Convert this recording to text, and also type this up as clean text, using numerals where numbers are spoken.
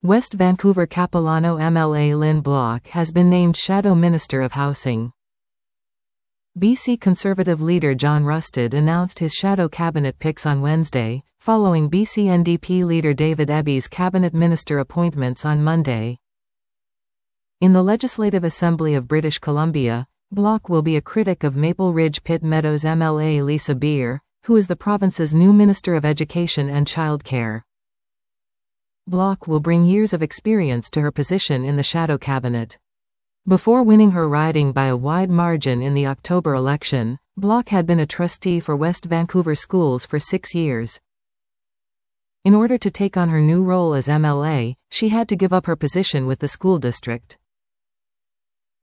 West Vancouver Capilano MLA Lynn Block has been named Shadow Minister of Housing. BC Conservative leader John Rustad announced his shadow cabinet picks on Wednesday, following BC NDP leader David Eby cabinet minister appointments on Monday. In the Legislative Assembly of British Columbia, Block will be a critic of Maple Ridge Pitt Meadows MLA Lisa Beer, who is the province's new Minister of Education and Childcare. Block will bring years of experience to her position in the shadow cabinet. Before winning her riding by a wide margin in the October election, Block had been a trustee for West Vancouver Schools for 6 years. In order to take on her new role as MLA, she had to give up her position with the school district.